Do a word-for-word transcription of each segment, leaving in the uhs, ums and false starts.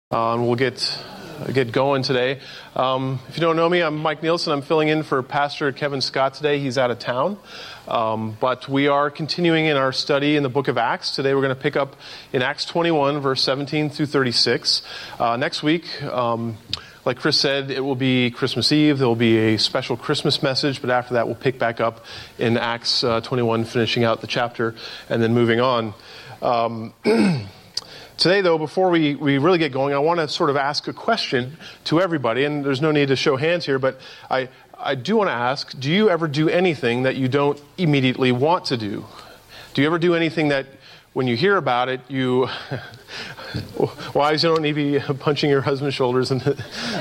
Uh, and we'll get get going today. Um, if you don't know me, I'm Mike Nielsen. I'm filling in for Pastor Kevin Scott today. He's out of town. Um, but we are continuing in our study in the book of Acts. Today we're going to pick up in Acts twenty-one, verse seventeen through thirty-six. Uh, next week, um, like Chris said, it will be Christmas Eve. There will be a special Christmas message, but after that we'll pick back up in Acts uh, twenty-one, finishing out the chapter and then moving on. Um Today, though, before we, we really get going, I want to sort of ask a question to everybody, and there's no need to show hands here, but I, I do want to ask, do you ever do anything that you don't immediately want to do? Do you ever do anything that when you hear about it, you... Wives, you don't need to be punching your husband's shoulders. And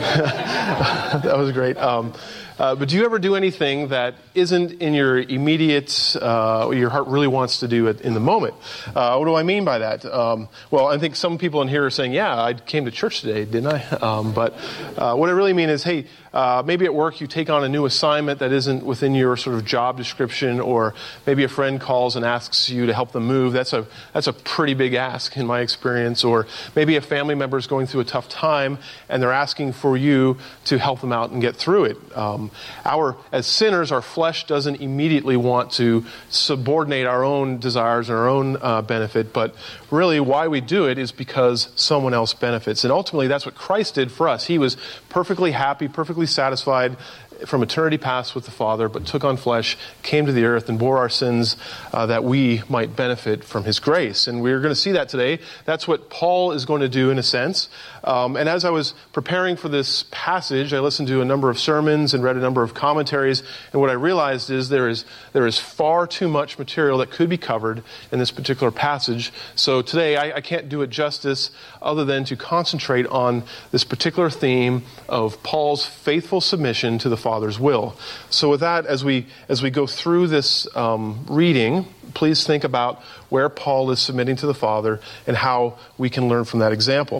that was great. Um, uh, but do you ever do anything that isn't in your immediate, uh, your heart really wants to do it in the moment? Uh, what do I mean by that? Um, well, I think some people in here are saying, yeah, I came to church today, didn't I? Um, but uh, what I really mean is, hey, uh, maybe at work you take on a new assignment that isn't within your sort of job description, or maybe a friend calls and asks you to help them move. That's a that's a pretty big ask in my experience. Or maybe a family member is going through a tough time and they're asking for you to help them out and get through it. Um, our, as sinners, our flesh doesn't immediately want to subordinate our own desires and our own uh, benefit, but really why we do it is because someone else benefits. And ultimately, that's what Christ did for us. He was perfectly happy, perfectly satisfied from eternity past with the Father, but took on flesh, came to the earth, and bore our sins uh, that we might benefit from His grace. And we're going to see that today. That's what Paul is going to do in a sense. Um, and as I was preparing for this passage, I listened to a number of sermons and read a number of commentaries, and what I realized is there is there is far too much material that could be covered in this particular passage. So today I, I can't do it justice other than to concentrate on this particular theme of Paul's faithful submission to the Father's will. So with that, as we as we go through this um, reading, please think about where Paul is submitting to the Father and how we can learn from that example.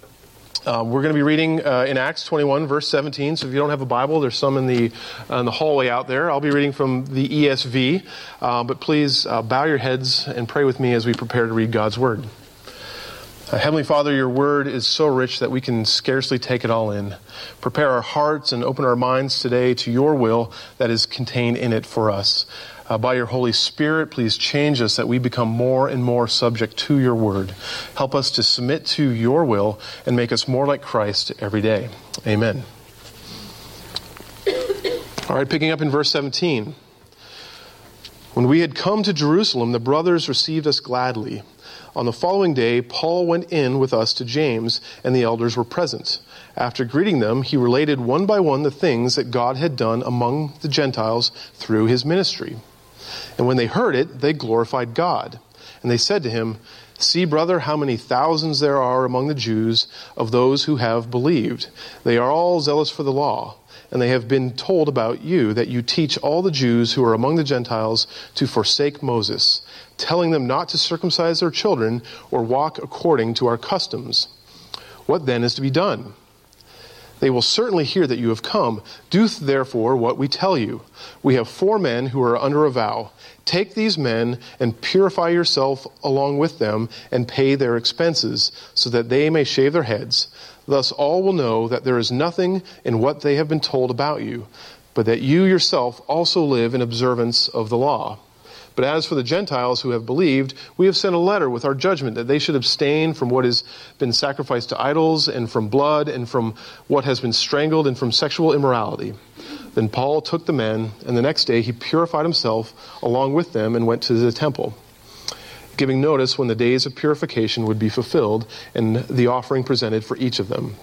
Um, we're going to be reading uh, in Acts twenty-one, verse seventeen. So if you don't have a Bible, there's some in the uh, in the hallway out there. I'll be reading from the E S V. Uh, but please uh, bow your heads and pray with me as we prepare to read God's Word. Uh, Heavenly Father, your Word is so rich that we can scarcely take it all in. Prepare our hearts and open our minds today to your will that is contained in it for us. Uh, by your Holy Spirit, please change us that we become more and more subject to your word. Help us to submit to your will and make us more like Christ every day. Amen. All right, picking up in verse seventeen. When we had come to Jerusalem, the brothers received us gladly. On the following day, Paul went in with us to James, and the elders were present. After greeting them, he related one by one the things that God had done among the Gentiles through his ministry. And when they heard it, they glorified God. And they said to him, "See, brother, how many thousands there are among the Jews of those who have believed. They are all zealous for the law. And they have been told about you that you teach all the Jews who are among the Gentiles to forsake Moses, telling them not to circumcise their children or walk according to our customs. What then is to be done? They will certainly hear that you have come. Do therefore what we tell you. We have four men who are under a vow. Take these men and purify yourself along with them and pay their expenses, so that they may shave their heads. Thus all will know that there is nothing in what they have been told about you, but that you yourself also live in observance of the law. But as for the Gentiles who have believed, we have sent a letter with our judgment that they should abstain from what has been sacrificed to idols, and from blood, and from what has been strangled, and from sexual immorality." Then Paul took the men, and the next day he purified himself along with them and went to the temple, giving notice when the days of purification would be fulfilled, and the offering presented for each of them.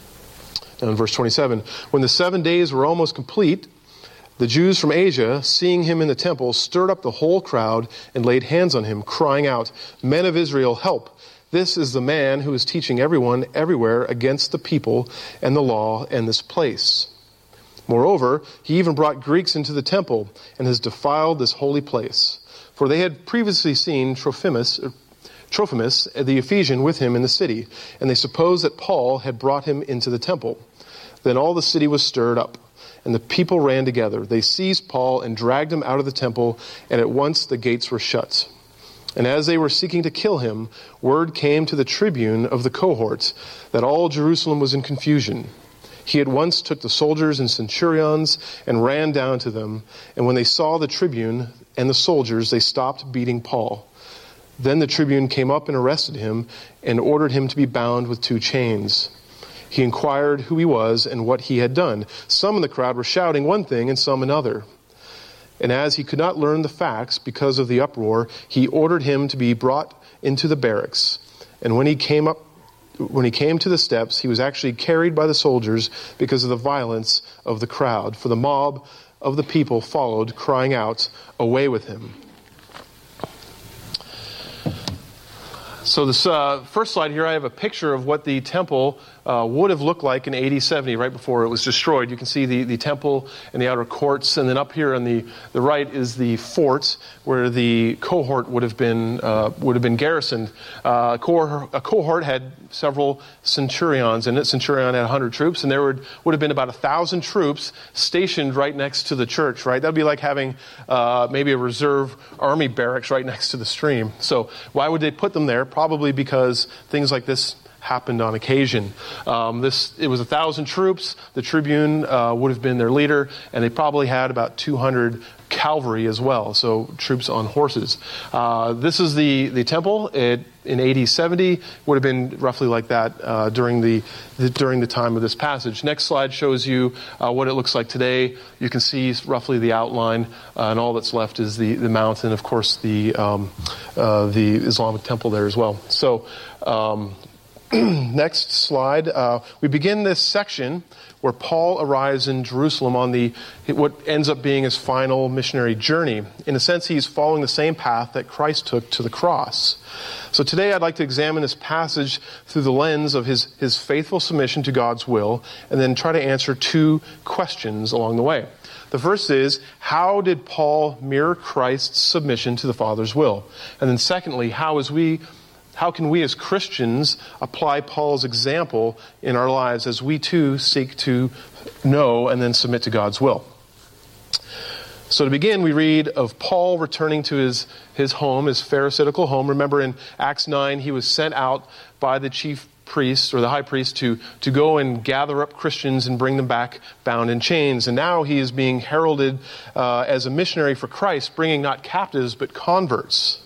Now in verse twenty-seven, when the seven days were almost complete, the Jews from Asia, seeing him in the temple, stirred up the whole crowd and laid hands on him, crying out, "Men of Israel, help! This is the man who is teaching everyone everywhere against the people and the law and this place. Moreover, he even brought Greeks into the temple and has defiled this holy place." For they had previously seen Trophimus, Trophimus, the Ephesian, with him in the city, and they supposed that Paul had brought him into the temple. Then all the city was stirred up, and the people ran together. They seized Paul and dragged him out of the temple, and at once the gates were shut. And as they were seeking to kill him, word came to the tribune of the cohort that all Jerusalem was in confusion. He at once took the soldiers and centurions and ran down to them. And when they saw the tribune and the soldiers, they stopped beating Paul. Then the tribune came up and arrested him and ordered him to be bound with two chains. He inquired who he was and what he had done. Some in the crowd were shouting one thing and some another. And as he could not learn the facts because of the uproar, he ordered him to be brought into the barracks. And when he came up, when he came to the steps, he was actually carried by the soldiers because of the violence of the crowd. For the mob of the people followed, crying out, "Away with him." So this uh, first slide here, I have a picture of what the temple uh, would have looked like in A D seventy, right before it was destroyed. You can see the, the temple and the outer courts, and then up here on the, the right is the fort where the cohort would have been uh, would have been garrisoned. Uh, a, cohort, a cohort had several centurions in it. Centurion had one hundred troops, and there would, would have been about one thousand troops stationed right next to the church, right? That would be like having uh, maybe a reserve army barracks right next to the stream. So why would they put them there? Probably because things like this happened on occasion. Um, this it was a thousand troops. The tribune uh, would have been their leader, and they probably had about two hundred cavalry as well, so troops on horses. Uh, this is the the temple. It in A D seventy would have been roughly like that uh, during the, the during the time of this passage. Next slide shows you uh, what it looks like today. You can see roughly the outline, uh, and all that's left is the the mountain. Of course, the um, uh, the Islamic temple there as well. So. Um, Next slide. Uh, we begin this section where Paul arrives in Jerusalem on the what ends up being his final missionary journey. In a sense, he's following the same path that Christ took to the cross. So today I'd like to examine this passage through the lens of his, his faithful submission to God's will, and then try to answer two questions along the way. The first is, how did Paul mirror Christ's submission to the Father's will? And then secondly, how is we How can we as Christians apply Paul's example in our lives as we too seek to know and then submit to God's will? So to begin, we read of Paul returning to his, his home, his pharisaical home. Remember in Acts nine, he was sent out by the chief priest or the high priest to, to go and gather up Christians and bring them back bound in chains. And now he is being heralded uh, as a missionary for Christ, bringing not captives but converts.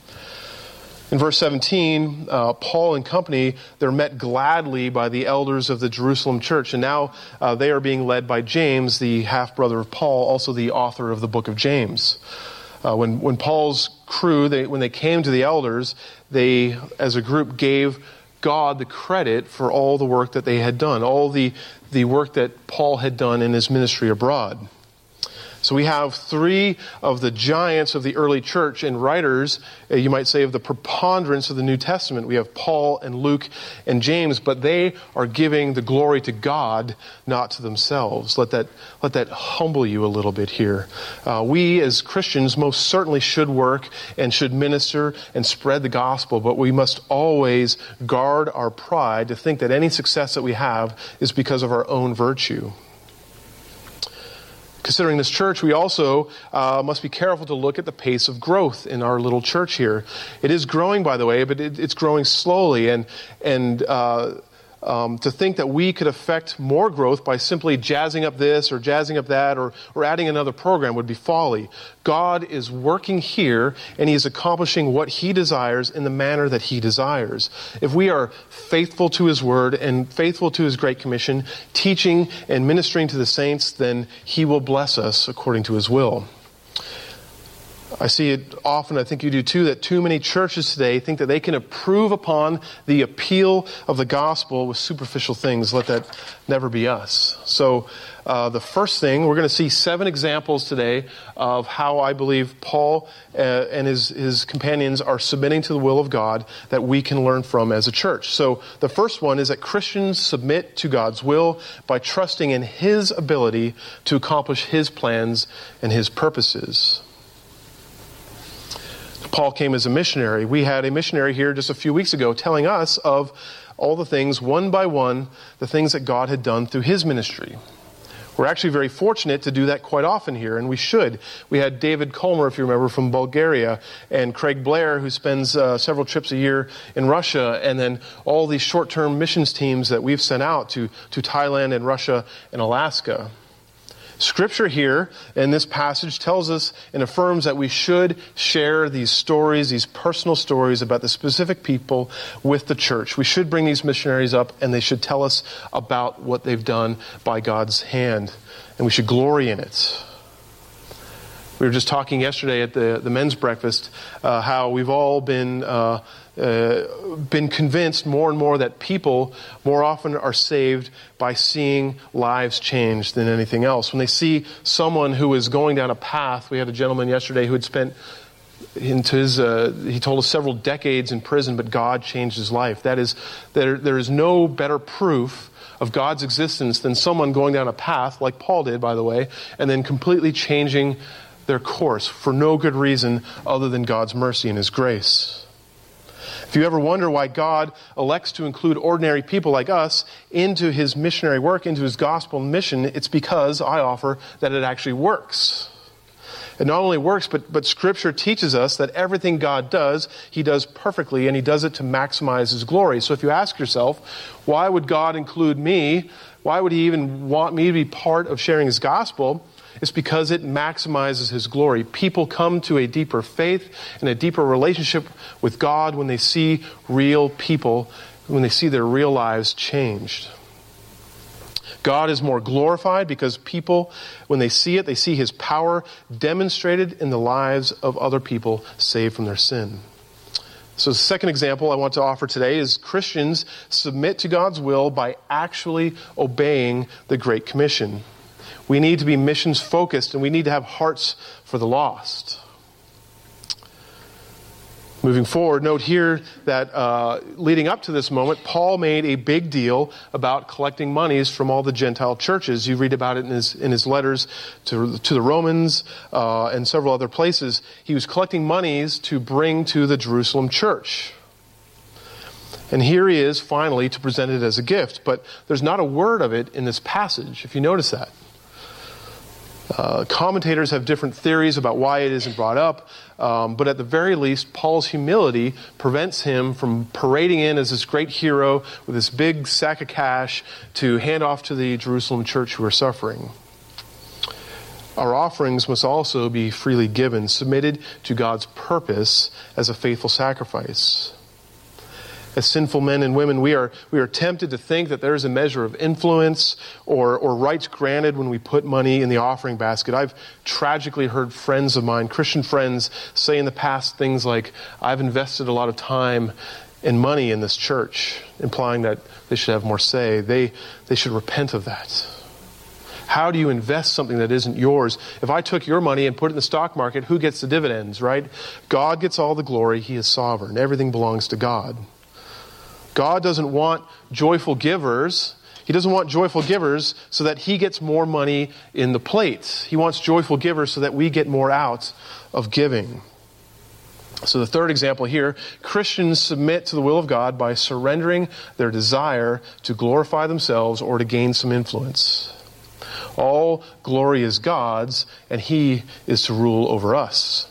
In verse seventeen, uh, Paul and company, they're met gladly by the elders of the Jerusalem church. And now uh, they are being led by James, the half-brother of Paul, also the author of the book of James. Uh, when, when Paul's crew, they, when they came to the elders, they, as a group, gave God the credit for all the work that they had done, all the, the work that Paul had done in his ministry abroad. So we have three of the giants of the early church and writers, uh, you might say, of the preponderance of the New Testament. We have Paul and Luke and James, but they are giving the glory to God, not to themselves. Let that, let that humble you a little bit here. Uh, we as Christians most certainly should work and should minister and spread the gospel, but we must always guard our pride to think that any success that we have is because of our own virtue. Considering this church, we also uh, must be careful to look at the pace of growth in our little church here. It is growing, by the way, but it, it's growing slowly. And and uh, um, to think that we could affect more growth by simply jazzing up this or jazzing up that or, or adding another program would be folly. God is working here, and He is accomplishing what He desires in the manner that He desires. If we are faithful to His Word and faithful to His Great Commission, teaching and ministering to the saints, then He will bless us according to His will. I see it often, I think you do too, that too many churches today think that they can improve upon the appeal of the gospel with superficial things. Let that never be us. So uh, the first thing, we're going to see seven examples today of how I believe Paul uh, and his, his companions are submitting to the will of God that we can learn from as a church. So the first one is that Christians submit to God's will by trusting in His ability to accomplish His plans and His purposes. Paul came as a missionary. We had a missionary here just a few weeks ago telling us of all the things, one by one, the things that God had done through his ministry. We're actually very fortunate to do that quite often here, and we should. We had David Kolmer, if you remember, from Bulgaria, and Craig Blair, who spends uh, several trips a year in Russia, and then all these short-term missions teams that we've sent out to, to Thailand and Russia and Alaska. Scripture here in this passage tells us and affirms that we should share these stories, these personal stories about the specific people with the church. We should bring these missionaries up and they should tell us about what they've done by God's hand. And we should glory in it. We were just talking yesterday at the, the men's breakfast uh, how we've all been uh, uh, been convinced more and more that people more often are saved by seeing lives changed than anything else. When they see someone who is going down a path, we had a gentleman yesterday who had spent into his, uh, he told us several decades in prison, but God changed his life. That is, there, there is no better proof of God's existence than someone going down a path, like Paul did, by the way, and then completely changing their course for no good reason other than God's mercy and His grace. If you ever wonder why God elects to include ordinary people like us into His missionary work, into His gospel mission, it's because, I offer, that it actually works. It not only works, but, but Scripture teaches us that everything God does, He does perfectly, and He does it to maximize His glory. So if you ask yourself, why would God include me? Why would He even want me to be part of sharing His gospel? It's because it maximizes His glory. People come to a deeper faith and a deeper relationship with God when they see real people, when they see their real lives changed. God is more glorified because people, when they see it, they see His power demonstrated in the lives of other people saved from their sin. So the second example I want to offer today is Christians submit to God's will by actually obeying the Great Commission. We need to be missions focused and we need to have hearts for the lost. Moving forward, note here that uh, leading up to this moment, Paul made a big deal about collecting monies from all the Gentile churches. You read about it in his, in his letters to, to the Romans uh, and several other places. He was collecting monies to bring to the Jerusalem church. And here he is finally to present it as a gift. But there's not a word of it in this passage, if you notice that. Uh, commentators have different theories about why it isn't brought up, um, but at the very least, Paul's humility prevents him from parading in as this great hero with this big sack of cash to hand off to the Jerusalem church who are suffering. Our offerings must also be freely given, submitted to God's purpose as a faithful sacrifice. As sinful men and women, we are we are tempted to think that there is a measure of influence or, or rights granted when we put money in the offering basket. I've tragically heard friends of mine, Christian friends, say in the past things like, I've invested a lot of time and money in this church, implying that they should have more say. They, they should repent of that. How do you invest something that isn't yours? If I took your money and put it in the stock market, who gets the dividends, right? God gets all the glory. He is sovereign. Everything belongs to God. God doesn't want joyful givers. He doesn't want joyful givers so that He gets more money in the plate. He wants joyful givers so that we get more out of giving. So the third example here, Christians submit to the will of God by surrendering their desire to glorify themselves or to gain some influence. All glory is God's, and He is to rule over us.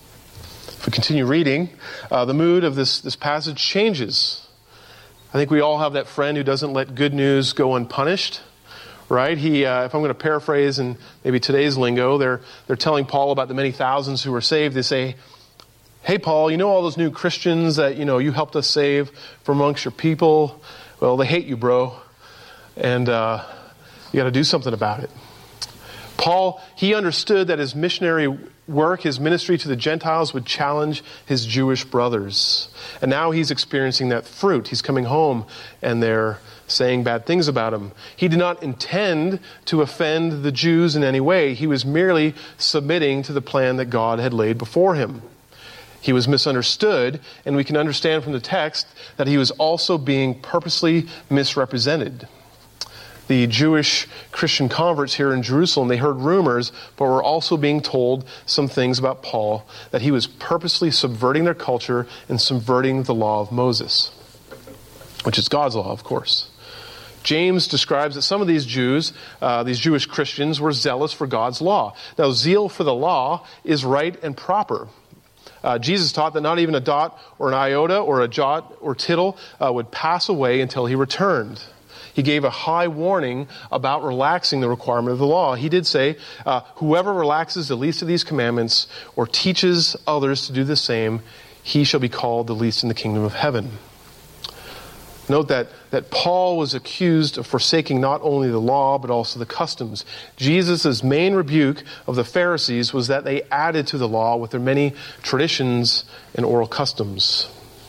If we continue reading, uh, the mood of this, this passage changes. I think we all have that friend who doesn't let good news go unpunished, right? He, uh, if I'm going to paraphrase in maybe today's lingo, they're they're telling Paul about the many thousands who were saved. They say, "Hey, Paul, you know all those new Christians that you know you helped us save from amongst your people? Well, they hate you, bro, and uh, you got to do something about it." Paul, he understood that his missionary work, his ministry to the Gentiles would challenge his Jewish brothers. And now he's experiencing that fruit. He's coming home and they're saying bad things about him. He did not intend to offend the Jews in any way. He was merely submitting to the plan that God had laid before him. He was misunderstood, and we can understand from the text that he was also being purposely misrepresented. The Jewish Christian converts here in Jerusalem, they heard rumors, but were also being told some things about Paul, that he was purposely subverting their culture and subverting the law of Moses, which is God's law, of course. James describes that some of these Jews, uh, these Jewish Christians, were zealous for God's law. Now, zeal for the law is right and proper. Uh, Jesus taught that not even a dot or an iota or a jot or tittle uh, would pass away until he returned. He gave a high warning about relaxing the requirement of the law. He did say, uh, whoever relaxes the least of these commandments or teaches others to do the same, he shall be called the least in the kingdom of heaven. Note that, that Paul was accused of forsaking not only the law, but also the customs. Jesus' main rebuke of the Pharisees was that they added to the law with their many traditions and oral customs.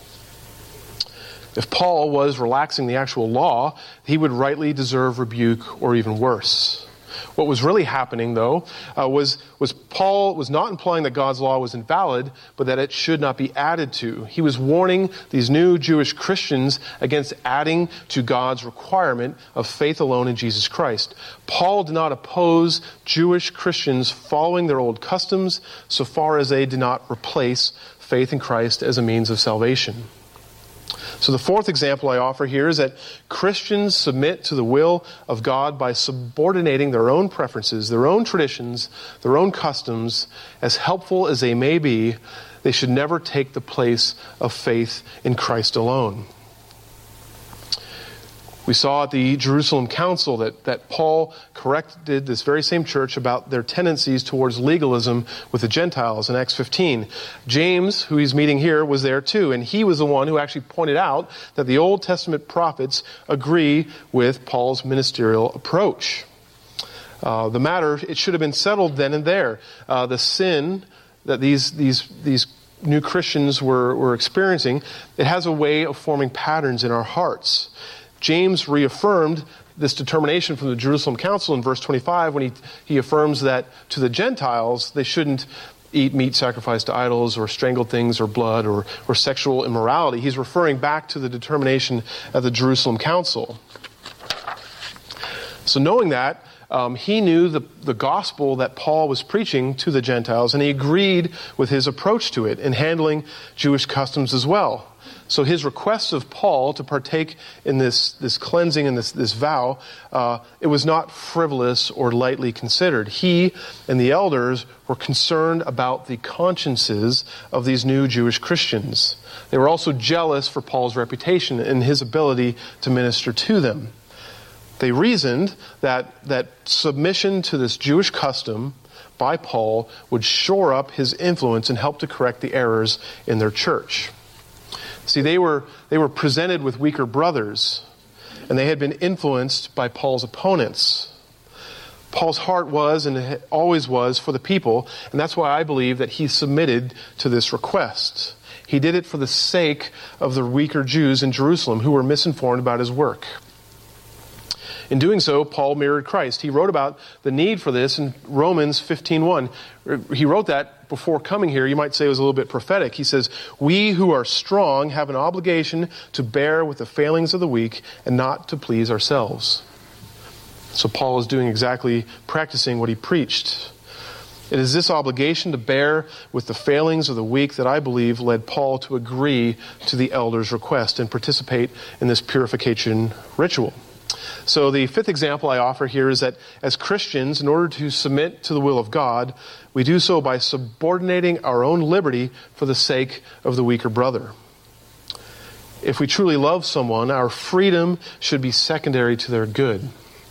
If Paul was relaxing the actual law, he would rightly deserve rebuke or even worse. What was really happening, though, uh, was, was Paul was not implying that God's law was invalid, but that it should not be added to. He was warning these new Jewish Christians against adding to God's requirement of faith alone in Jesus Christ. Paul did not oppose Jewish Christians following their old customs so far as they did not replace faith in Christ as a means of salvation. So the fourth example I offer here is that Christians submit to the will of God by subordinating their own preferences, their own traditions, their own customs. As helpful as they may be, they should never take the place of faith in Christ alone. We saw at the Jerusalem Council that, that Paul corrected this very same church about their tendencies towards legalism with the Gentiles in Acts fifteen. James, who he's meeting here, was there too, and he was the one who actually pointed out that the Old Testament prophets agree with Paul's ministerial approach. Uh, the matter, it should have been settled then and there. Uh, the sin that these these these new Christians were, were experiencing, it has a way of forming patterns in our hearts. James reaffirmed this determination from the Jerusalem Council in verse twenty-five when he, he affirms that to the Gentiles they shouldn't eat meat sacrificed to idols or strangled things or blood or, or sexual immorality. He's referring back to the determination of the Jerusalem Council. So knowing that, um, he knew the, the gospel that Paul was preaching to the Gentiles, and he agreed with his approach to it in handling Jewish customs as well. So his request of Paul to partake in this, this cleansing and this, this vow, uh, it was not frivolous or lightly considered. He and the elders were concerned about the consciences of these new Jewish Christians. They were also jealous for Paul's reputation and his ability to minister to them. They reasoned that, that submission to this Jewish custom by Paul would shore up his influence and help to correct the errors in their church. See, they were they were presented with weaker brothers, and they had been influenced by Paul's opponents. Paul's heart was, and always was, for the people, and that's why I believe that he submitted to this request. He did it for the sake of the weaker Jews in Jerusalem who were misinformed about his work. In doing so, Paul mirrored Christ. He wrote about the need for this in Romans fifteen one. He wrote that before coming here. You might say it was a little bit prophetic. He says, "We who are strong have an obligation to bear with the failings of the weak and not to please ourselves." So Paul is doing exactly, practicing what he preached. It is this obligation to bear with the failings of the weak that I believe led Paul to agree to the elders' request and participate in this purification ritual. So the fifth example I offer here is that as Christians, in order to submit to the will of God, we do so by subordinating our own liberty for the sake of the weaker brother. If we truly love someone, our freedom should be secondary to their good.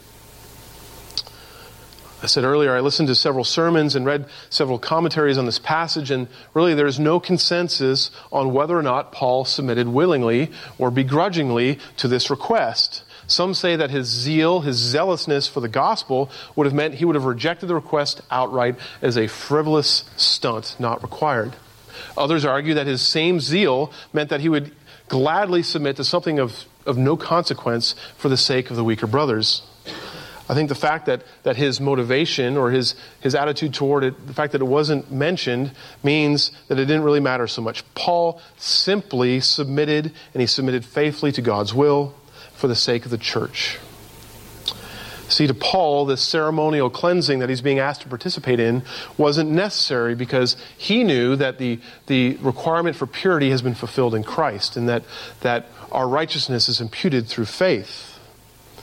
I said earlier, I listened to several sermons and read several commentaries on this passage, and really there is no consensus on whether or not Paul submitted willingly or begrudgingly to this request. Some say that his zeal, his zealousness for the gospel would have meant he would have rejected the request outright as a frivolous stunt not required. Others argue that his same zeal meant that he would gladly submit to something of, of no consequence for the sake of the weaker brothers. I think the fact that, that his motivation or his, his attitude toward it, the fact that it wasn't mentioned, means that it didn't really matter so much. Paul simply submitted, and he submitted faithfully to God's will for the sake of the church. See, to Paul, this ceremonial cleansing that he's being asked to participate in wasn't necessary because he knew that the, the requirement for purity has been fulfilled in Christ and that, that our righteousness is imputed through faith.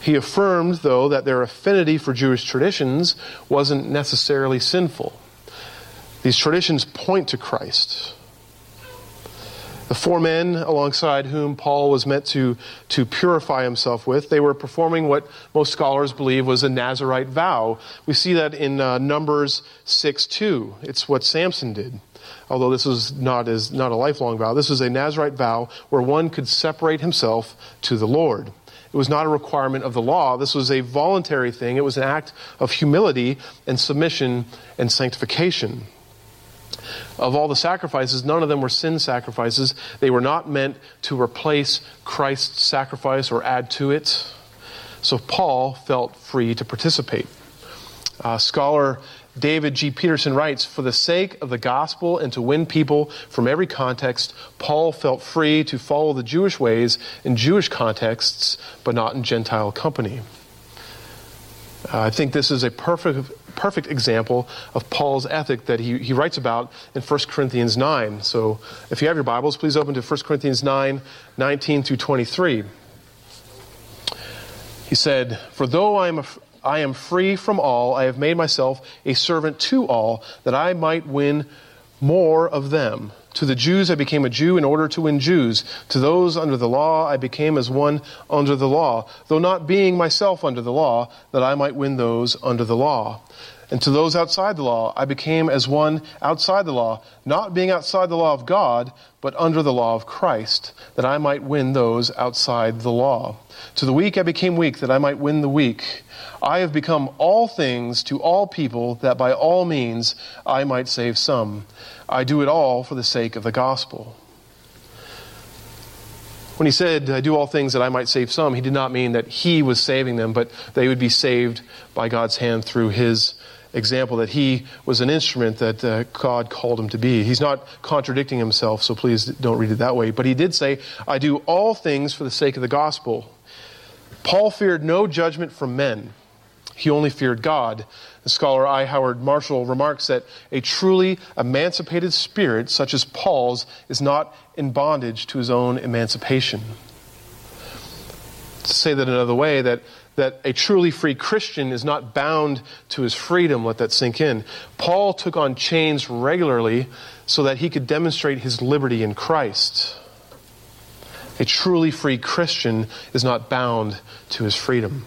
He affirmed, though, that their affinity for Jewish traditions wasn't necessarily sinful. These traditions point to Christ. The four men alongside whom Paul was meant to, to purify himself with, they were performing what most scholars believe was a Nazirite vow. We see that in uh, Numbers six two. It's what Samson did. Although this was not, as, not a lifelong vow. This was a Nazirite vow where one could separate himself to the Lord. It was not a requirement of the law. This was a voluntary thing. It was an act of humility and submission and sanctification. Of all the sacrifices, none of them were sin sacrifices. They were not meant to replace Christ's sacrifice or add to it. So Paul felt free to participate. Uh, scholar David G. Peterson writes, "For the sake of the gospel and to win people from every context, Paul felt free to follow the Jewish ways in Jewish contexts, but not in Gentile company." Uh, I think this is a perfect perfect example of Paul's ethic that he, he writes about in First Corinthians nine. So if you have your Bibles, please open to First Corinthians nine, nineteen through twenty-three. He said, "For though I am a I am free from all, I have made myself a servant to all, that I might win more of them. To the Jews I became a Jew in order to win Jews. To those under the law I became as one under the law, though not being myself under the law, that I might win those under the law. And to those outside the law I became as one outside the law, not being outside the law of God, but under the law of Christ, that I might win those outside the law. To the weak I became weak, that I might win the weak. I have become all things to all people, that by all means I might save some. I do it all for the sake of the gospel." When he said, "I do all things that I might save some," he did not mean that he was saving them, but they would be saved by God's hand through his example, that he was an instrument that uh, God called him to be. He's not contradicting himself, so please don't read it that way. But he did say, "I do all things for the sake of the gospel." Paul feared no judgment from men. He only feared God. The scholar I. Howard Marshall remarks that a truly emancipated spirit, such as Paul's, is not in bondage to his own emancipation. To say that another way, that, that a truly free Christian is not bound to his freedom. Let that sink in. Paul took on chains regularly so that he could demonstrate his liberty in Christ. A truly free Christian is not bound to his freedom.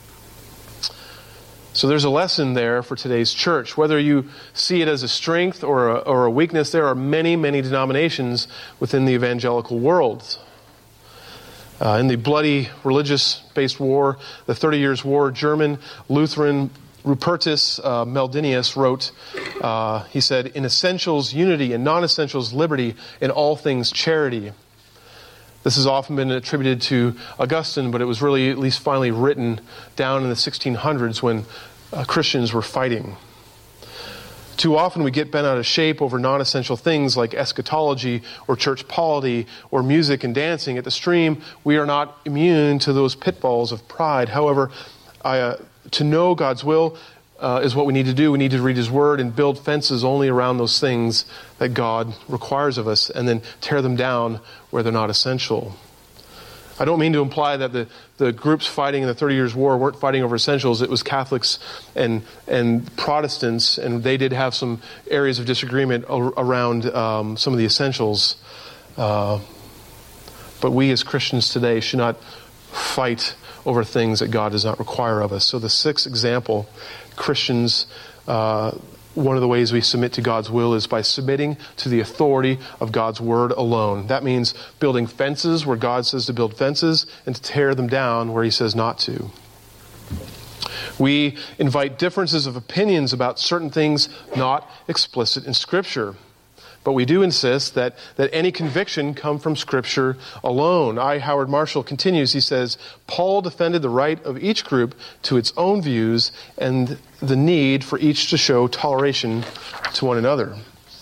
So there's a lesson there for today's church. Whether you see it as a strength or a, or a weakness, there are many, many denominations within the evangelical world. Uh, in the bloody religious-based war, the Thirty Years' War, German Lutheran Rupertus uh, Meldenius wrote, uh, he said, "In essentials, unity. In non-essentials, liberty. In all things, charity." This has often been attributed to Augustine, but it was really at least finally written down in the sixteen hundreds when uh, Christians were fighting. Too often we get bent out of shape over non-essential things like eschatology or church polity or music and dancing. At the Stream, we are not immune to those pitfalls of pride. However, I, uh, to know God's will Uh, is what we need to do. We need to read His Word and build fences only around those things that God requires of us, and then tear them down where they're not essential. I don't mean to imply that the, the groups fighting in the Thirty Years' War weren't fighting over essentials. It was Catholics and and Protestants, and they did have some areas of disagreement around um, some of the essentials. Uh, but we as Christians today should not fight over things that God does not require of us. So the sixth example, Christians, uh, one of the ways we submit to God's will is by submitting to the authority of God's Word alone. That means building fences where God says to build fences and to tear them down where He says not to. We invite differences of opinions about certain things not explicit in Scripture. But we do insist that, that any conviction come from Scripture alone. I. Howard Marshall continues, he says, "Paul defended the right of each group to its own views and the need for each to show toleration to one another."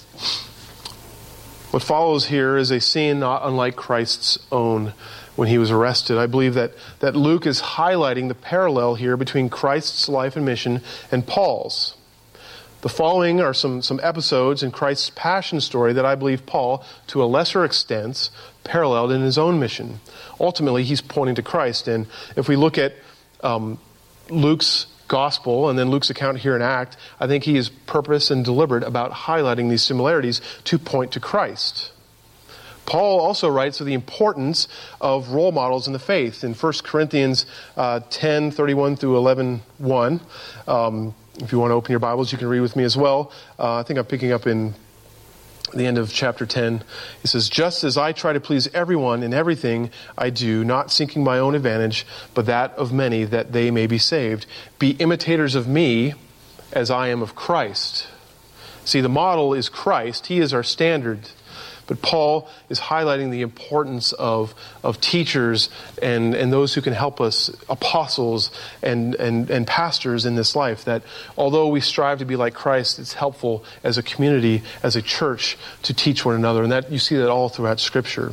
What follows here is a scene not unlike Christ's own when He was arrested. I believe that, that Luke is highlighting the parallel here between Christ's life and mission and Paul's. The following are some, some episodes in Christ's passion story that I believe Paul, to a lesser extent, paralleled in his own mission. Ultimately, he's pointing to Christ. And if we look at um, Luke's gospel and then Luke's account here in Act, I think he is purpose and deliberate about highlighting these similarities to point to Christ. Paul also writes of the importance of role models in the faith. In First Corinthians uh, ten, thirty-one through eleven, one, um, if you want to open your Bibles, you can read with me as well. Uh, I think I'm picking up in the end of chapter ten. It says, "Just as I try to please everyone in everything I do, not seeking my own advantage, but that of many, that they may be saved. Be imitators of me as I am of Christ." See, the model is Christ. He is our standard. But Paul is highlighting the importance of, of teachers and, and those who can help us, apostles and, and, and pastors in this life, that although we strive to be like Christ, it's helpful as a community, as a church, to teach one another. And that you see that all throughout Scripture.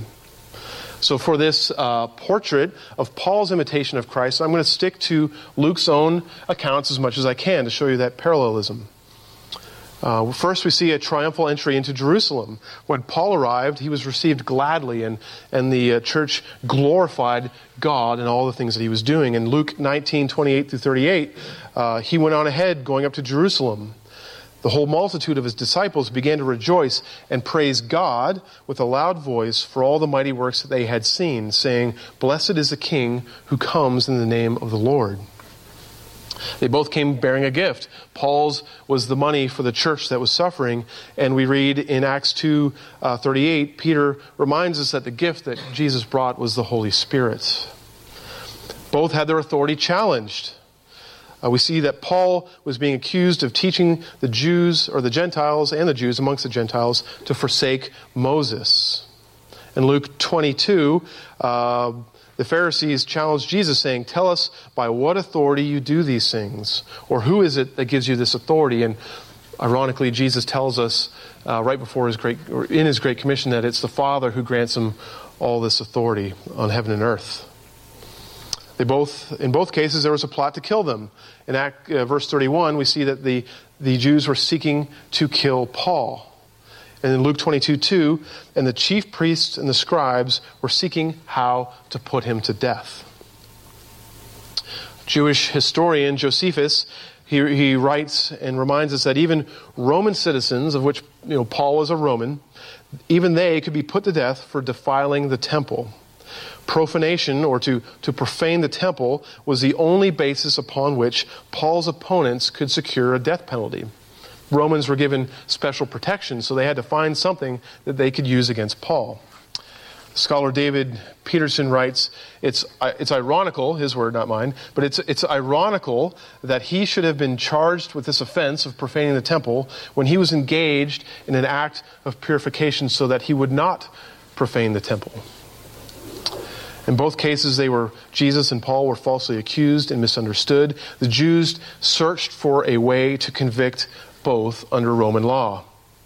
So for this uh, portrait of Paul's imitation of Christ, I'm going to stick to Luke's own accounts as much as I can to show you that parallelism. Uh, first, we see a triumphal entry into Jerusalem. When Paul arrived, he was received gladly, and, and the uh, church glorified God and all the things that he was doing. In Luke nineteen, twenty-eight through thirty-eight, uh, he went on ahead going up to Jerusalem. The whole multitude of his disciples began to rejoice and praise God with a loud voice for all the mighty works that they had seen, saying, "Blessed is the King who comes in the name of the Lord." They both came bearing a gift. Paul's was the money for the church that was suffering. And we read in Acts two thirty-eight, Peter reminds us that the gift that Jesus brought was the Holy Spirit. Both had their authority challenged. Uh, we see that Paul was being accused of teaching the Jews, or the Gentiles and the Jews amongst the Gentiles, to forsake Moses. In Luke twenty-two, uh, the Pharisees challenged Jesus, saying, "Tell us by what authority you do these things, or who is it that gives you this authority?" And ironically, Jesus tells us uh, right before his great, or in his Great Commission, that it's the Father who grants him all this authority on heaven and earth. They both, in both cases, there was a plot to kill them. In Act, uh, verse thirty-one, we see that the the Jews were seeking to kill Paul. And in Luke twenty-two, two, and the chief priests and the scribes were seeking how to put him to death. Jewish historian Josephus, he, he writes and reminds us that even Roman citizens, of which you know Paul was a Roman, even they could be put to death for defiling the temple. Profanation, or to, to profane the temple, was the only basis upon which Paul's opponents could secure a death penalty. Romans were given special protection, so they had to find something that they could use against Paul. Scholar David Peterson writes, it's it's ironical, his word, not mine, but it's it's ironical that he should have been charged with this offense of profaning the temple when he was engaged in an act of purification so that he would not profane the temple. In both cases, they were Jesus and Paul were falsely accused and misunderstood. The Jews searched for a way to convict both under Roman law.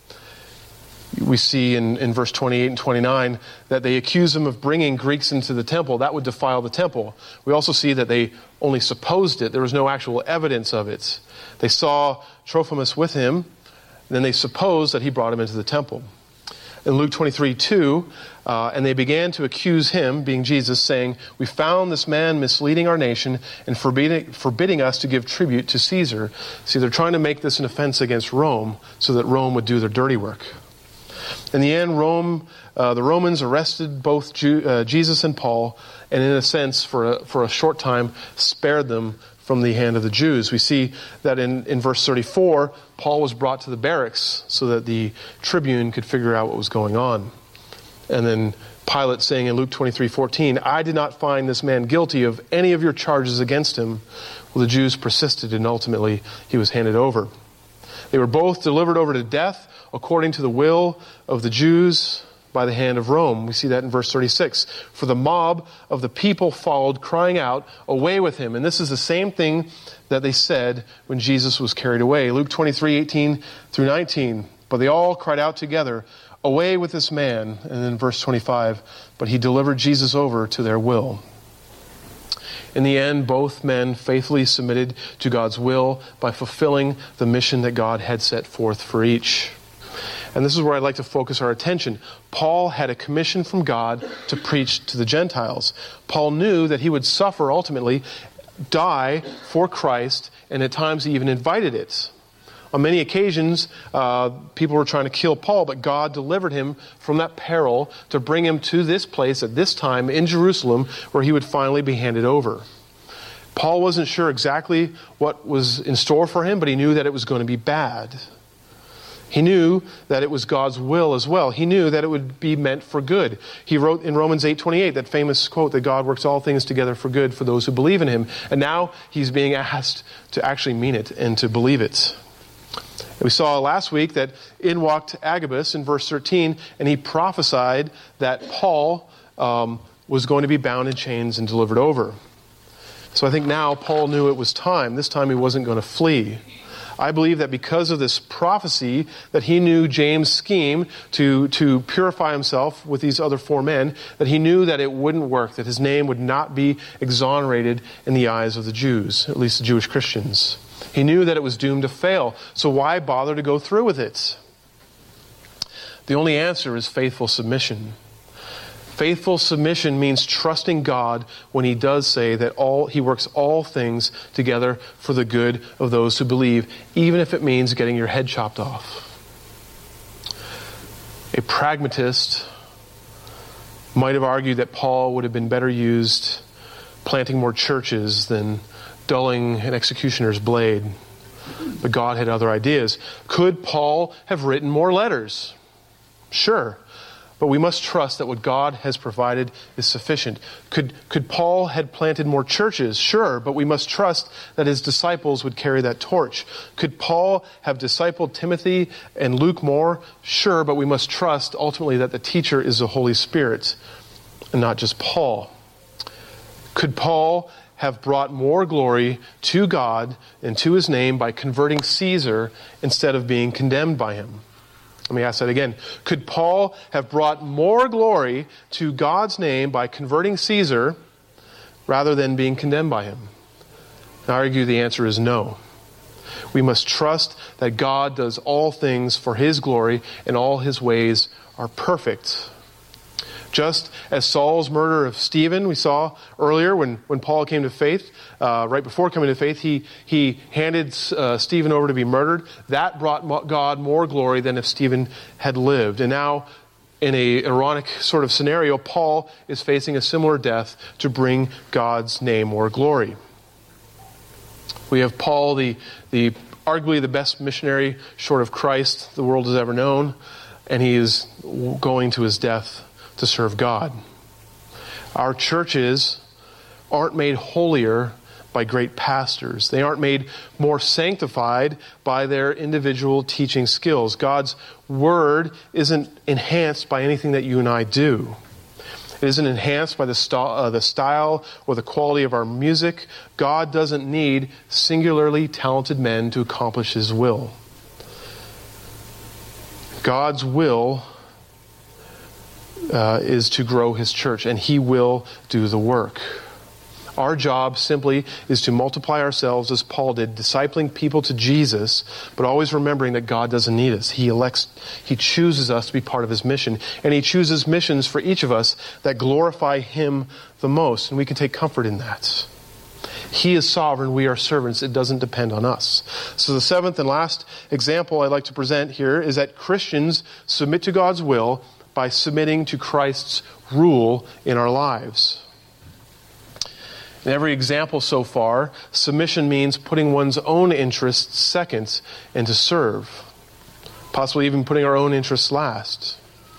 We see in, in verse twenty-eight and twenty-nine that they accuse him of bringing Greeks into the temple. That would defile the temple. We also see that they only supposed it. There was no actual evidence of it. They saw Trophimus with him, and then they supposed that he brought him into the temple. In Luke twenty-three, two, uh, and they began to accuse him, being Jesus, saying, "We found this man misleading our nation and forbidding, forbidding us to give tribute to Caesar." See, they're trying to make this an offense against Rome so that Rome would do their dirty work. In the end, Rome, uh, the Romans arrested both Jew, uh, Jesus and Paul, and in a sense, for a, for a short time, spared them from the hand of the Jews. We see that in, in verse thirty-four, Paul was brought to the barracks so that the tribune could figure out what was going on. And then Pilate saying in Luke twenty-three, fourteen, "I did not find this man guilty of any of your charges against him." Well, the Jews persisted, and ultimately he was handed over. They were both delivered over to death according to the will of the Jews by the hand of Rome. We see that in verse thirty-six. "For the mob of the people followed, crying out, 'Away with him!'" And this is the same thing that they said when Jesus was carried away. Luke twenty-three, eighteen through nineteen. "But they all cried out together, 'Away with this man!'" And then verse twenty-five, "But he delivered Jesus over to their will." In the end, both men faithfully submitted to God's will by fulfilling the mission that God had set forth for each. And this is where I'd like to focus our attention. Paul had a commission from God to preach to the Gentiles. Paul knew that he would suffer ultimately die for Christ, and at times he even invited it. On many occasions, uh, people were trying to kill Paul, but God delivered him from that peril to bring him to this place at this time in Jerusalem where he would finally be handed over. Paul wasn't sure exactly what was in store for him, but he knew that it was going to be bad. He knew that it was God's will as well. He knew that it would be meant for good. He wrote in Romans eight twenty-eight, that famous quote that God works all things together for good for those who believe in him. And now he's being asked to actually mean it and to believe it. We saw last week that in walked Agabus in verse thirteen, and he prophesied that Paul um, was going to be bound in chains and delivered over. So I think now Paul knew it was time. This time he wasn't going to flee. I believe that because of this prophecy, that he knew James' scheme to, to purify himself with these other four men, that he knew that it wouldn't work, that his name would not be exonerated in the eyes of the Jews, at least the Jewish Christians. He knew that it was doomed to fail, so why bother to go through with it? The only answer is faithful submission. Faithful submission means trusting God when he does say that all he works all things together for the good of those who believe, even if it means getting your head chopped off. A pragmatist might have argued that Paul would have been better used planting more churches than dulling an executioner's blade. But God had other ideas. Could Paul have written more letters? Sure. But we must trust that what God has provided is sufficient. Could, could Paul have planted more churches? Sure, but we must trust that his disciples would carry that torch. Could Paul have discipled Timothy and Luke more? Sure, but we must trust ultimately that the teacher is the Holy Spirit and not just Paul. Could Paul have brought more glory to God and to his name by converting Caesar instead of being condemned by him? Let me ask that again. Could Paul have brought more glory to God's name by converting Caesar rather than being condemned by him? And I argue the answer is no. We must trust that God does all things for his glory and all his ways are perfect. Just as Saul's murder of Stephen, we saw earlier when, when Paul came to faith, uh, right before coming to faith, he, he handed uh, Stephen over to be murdered. That brought God more glory than if Stephen had lived. And now, in an ironic sort of scenario, Paul is facing a similar death to bring God's name more glory. We have Paul, the, the arguably the best missionary short of Christ the world has ever known, and he is going to his death to serve God. Our churches aren't made holier by great pastors. They aren't made more sanctified by their individual teaching skills. God's word isn't enhanced by anything that you and I do. It isn't enhanced by the, st- uh, the style or the quality of our music. God doesn't need singularly talented men to accomplish his will. God's will Uh, is to grow his church, and he will do the work. Our job simply is to multiply ourselves as Paul did, discipling people to Jesus, but always remembering that God doesn't need us. He elects, he chooses us to be part of his mission, and he chooses missions for each of us that glorify him the most, and we can take comfort in that. He is sovereign, we are servants. It doesn't depend on us. So the seventh and last example I'd like to present here is that Christians submit to God's will by submitting to Christ's rule in our lives. In every example so far, submission means putting one's own interests second and to serve, possibly even putting our own interests last.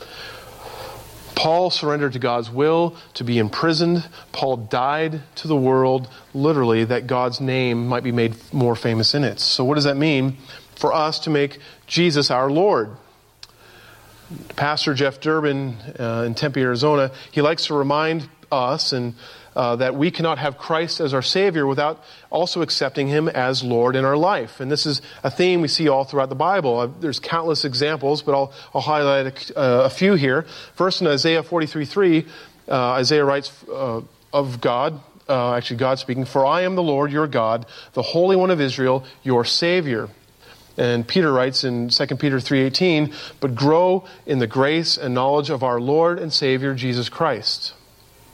Paul surrendered to God's will to be imprisoned. Paul died to the world, literally, that God's name might be made more famous in it. So what does that mean for us to make Jesus our Lord? Pastor Jeff Durbin uh, in Tempe, Arizona, he likes to remind us and uh, that we cannot have Christ as our Savior without also accepting him as Lord in our life. And this is a theme we see all throughout the Bible. Uh, there's countless examples, but I'll, I'll highlight a, uh, a few here. First, in Isaiah forty-three three, uh, Isaiah writes uh, of God, uh, actually God speaking, "For I am the Lord your God, the Holy One of Israel, your Savior." And Peter writes in Second Peter three eighteen, "But grow in the grace and knowledge of our Lord and Savior Jesus Christ."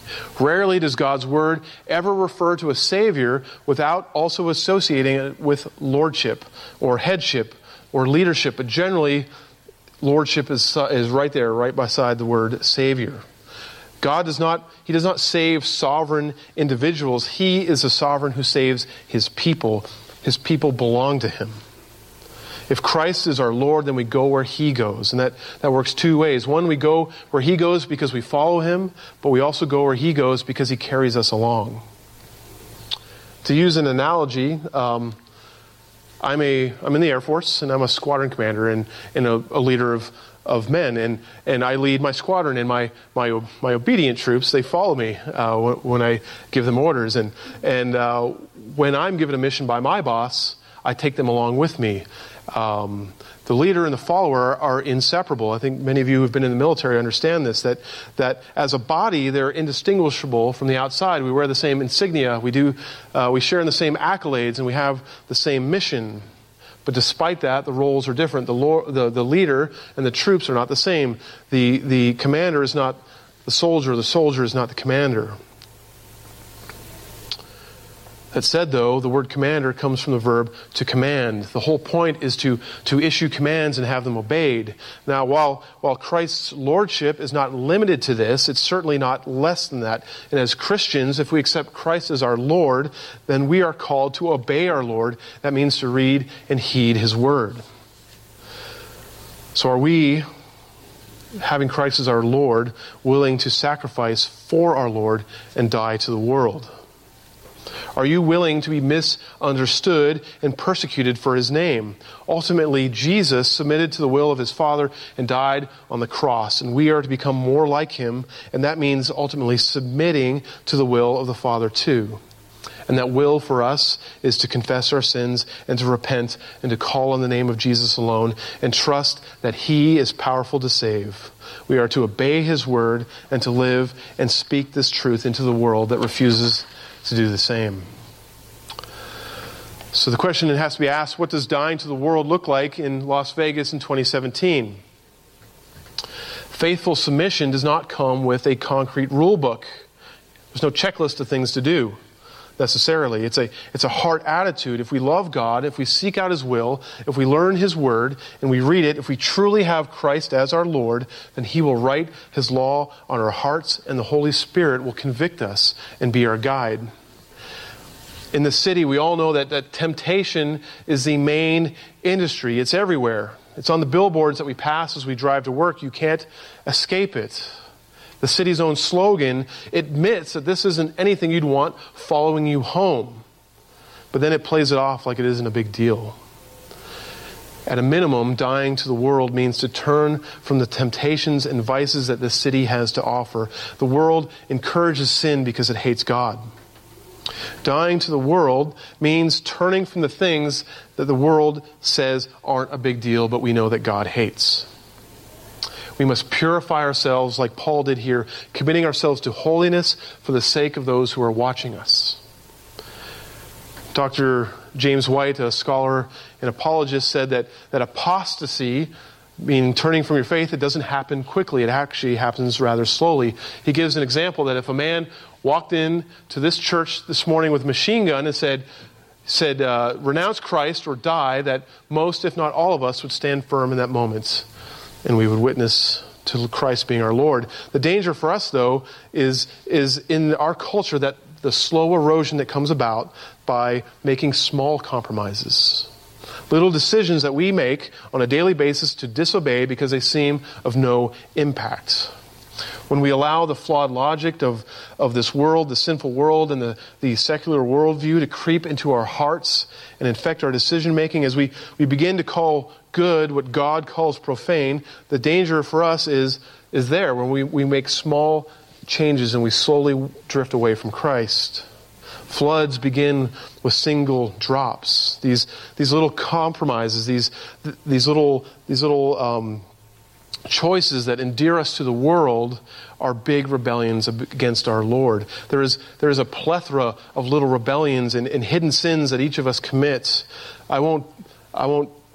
Rarely does God's word ever refer to a Savior without also associating it with lordship or headship or leadership. But generally, lordship is, is right there, right beside the word Savior. God does not, He does not save sovereign individuals. He is a sovereign who saves His people. His people belong to Him. If Christ is our Lord, then we go where He goes. And that, that works two ways. One, we go where He goes because we follow Him, but we also go where He goes because He carries us along. To use an analogy, um, I'm a I'm in the Air Force, and I'm a squadron commander and, and a, a leader of, of men. And, and I lead my squadron, and my my, my obedient troops, they follow me uh, when I give them orders. And, and uh, when I'm given a mission by my boss, I take them along with me. Um, the leader and the follower are inseparable. I think many of you who have been in the military understand this, that that as a body, they're indistinguishable from the outside. We wear the same insignia, we do, uh, we share in the same accolades, and we have the same mission. But despite that, the roles are different. The, Lord, the, the leader and the troops are not the same. The, the commander is not the soldier, the soldier is not the commander. That said, though, the word commander comes from the verb to command. The whole point is to, to issue commands and have them obeyed. Now, while, while Christ's lordship is not limited to this, it's certainly not less than that. And as Christians, if we accept Christ as our Lord, then we are called to obey our Lord. That means to read and heed His word. So are we, having Christ as our Lord, willing to sacrifice for our Lord and die to the world? Are you willing to be misunderstood and persecuted for His name? Ultimately, Jesus submitted to the will of His Father and died on the cross, and we are to become more like Him, and that means ultimately submitting to the will of the Father too. And that will for us is to confess our sins and to repent and to call on the name of Jesus alone and trust that He is powerful to save. We are to obey His word and to live and speak this truth into the world that refuses to do the same. So the question that has to be asked, what does dying to the world look like in Las Vegas in twenty seventeen? Faithful submission does not come with a concrete rule book. There's no checklist of things to do necessarily. It's a, it's a heart attitude. If we love God, if we seek out His will, if we learn His word and we read it, if we truly have Christ as our Lord, then He will write His law on our hearts and the Holy Spirit will convict us and be our guide. In the city, we all know that, that temptation is the main industry. It's everywhere. It's on the billboards that we pass as we drive to work. You can't escape it. The city's own slogan admits that this isn't anything you'd want following you home. But then it plays it off like it isn't a big deal. At a minimum, dying to the world means to turn from the temptations and vices that this city has to offer. The world encourages sin because it hates God. Dying to the world means turning from the things that the world says aren't a big deal, but we know that God hates. We must purify ourselves like Paul did here, committing ourselves to holiness for the sake of those who are watching us. Doctor James White, a scholar and apologist, said that, that apostasy, meaning turning from your faith, it doesn't happen quickly. It actually happens rather slowly. He gives an example that if a man walked in to this church this morning with a machine gun and said, said uh, renounce Christ or die, that most, if not all of us, would stand firm in that moment. And we would witness to Christ being our Lord. The danger for us, though, is, is in our culture that the slow erosion that comes about by making small compromises. Little decisions that we make on a daily basis to disobey because they seem of no impact. When we allow the flawed logic of, of this world, the sinful world, and the, the secular worldview to creep into our hearts and infect our decision making, as we, we begin to call good what God calls profane, the danger for us is, is there when we, we make small changes and we slowly drift away from Christ. Floods begin with single drops. These these little compromises, these these little these little um, choices that endear us to the world are big rebellions against our Lord. There is there is a plethora of little rebellions and, and hidden sins that each of us commits. I won't I won't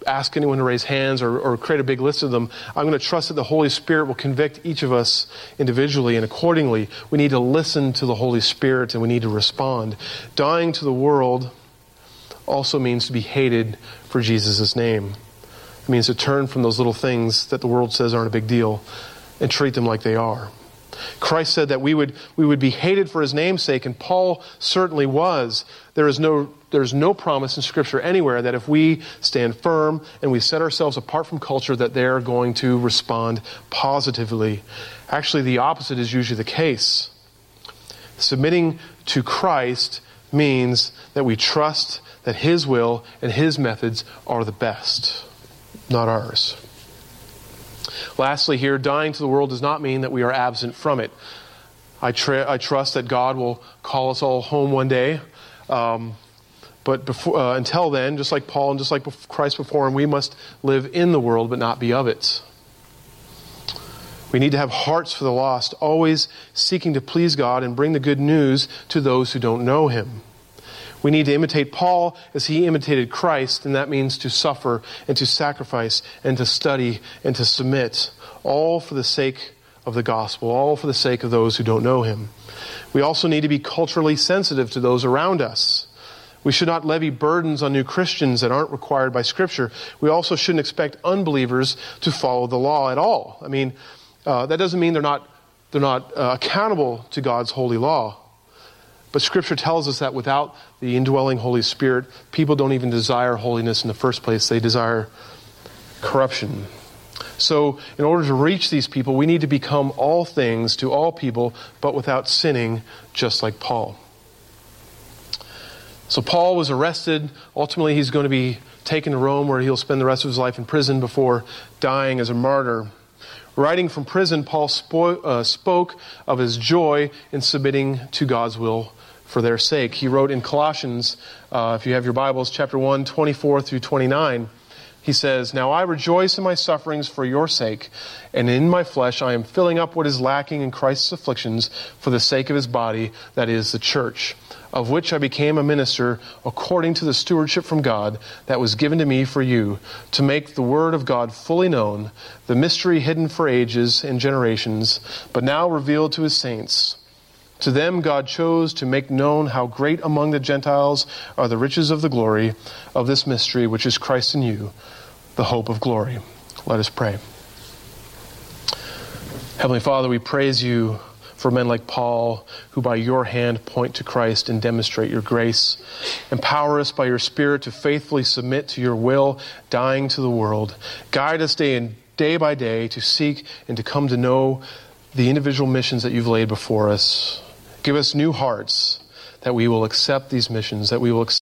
ask anyone to raise hands or, or create a big list of them. I'm going to trust that the Holy Spirit will convict each of us individually, and accordingly, we need to listen to the Holy Spirit and we need to respond. Dying to the world also means to be hated for Jesus' name. It means to turn from those little things that the world says aren't a big deal and treat them like they are. Christ said that we would we would be hated for his name's sake, and Paul certainly was. There is no there's no promise in Scripture anywhere that if we stand firm and we set ourselves apart from culture that they're going to respond positively. Actually, the opposite is usually the case. Submitting to Christ means that we trust that his will and his methods are the best, not ours. Lastly here, dying to the world does not mean that we are absent from it. I, tra- I trust that God will call us all home one day. Um, but before, uh, until then, just like Paul and just like Christ before him, we must live in the world but not be of it. We need to have hearts for the lost, always seeking to please God and bring the good news to those who don't know him. We need to imitate Paul as he imitated Christ, and that means to suffer and to sacrifice and to study and to submit, all for the sake of the gospel, all for the sake of those who don't know him. We also need to be culturally sensitive to those around us. We should not levy burdens on new Christians that aren't required by Scripture. We also shouldn't expect unbelievers to follow the law at all. I mean, uh, that doesn't mean they're not, they're not uh, accountable to God's holy law. But Scripture tells us that without the indwelling Holy Spirit, people don't even desire holiness in the first place. They desire corruption. So in order to reach these people, we need to become all things to all people, but without sinning, just like Paul. So Paul was arrested. Ultimately, he's going to be taken to Rome, where he'll spend the rest of his life in prison before dying as a martyr. Writing from prison, Paul spo- uh, spoke of his joy in submitting to God's will for their sake. He wrote in Colossians, uh, if you have your Bibles, chapter one, twenty-four through twenty-nine, he says, "Now I rejoice in my sufferings for your sake, and in my flesh I am filling up what is lacking in Christ's afflictions for the sake of his body, that is, the church, of which I became a minister according to the stewardship from God that was given to me for you, to make the word of God fully known, the mystery hidden for ages and generations, but now revealed to his saints. To them God chose to make known how great among the Gentiles are the riches of the glory of this mystery, which is Christ in you, the hope of glory." Let us pray. Heavenly Father, we praise you for men like Paul, who by your hand point to Christ and demonstrate your grace. Empower us by your Spirit to faithfully submit to your will, dying to the world. Guide us day and day by day to seek and to come to know the individual missions that you've laid before us. Give us new hearts that we will accept these missions, that we will accept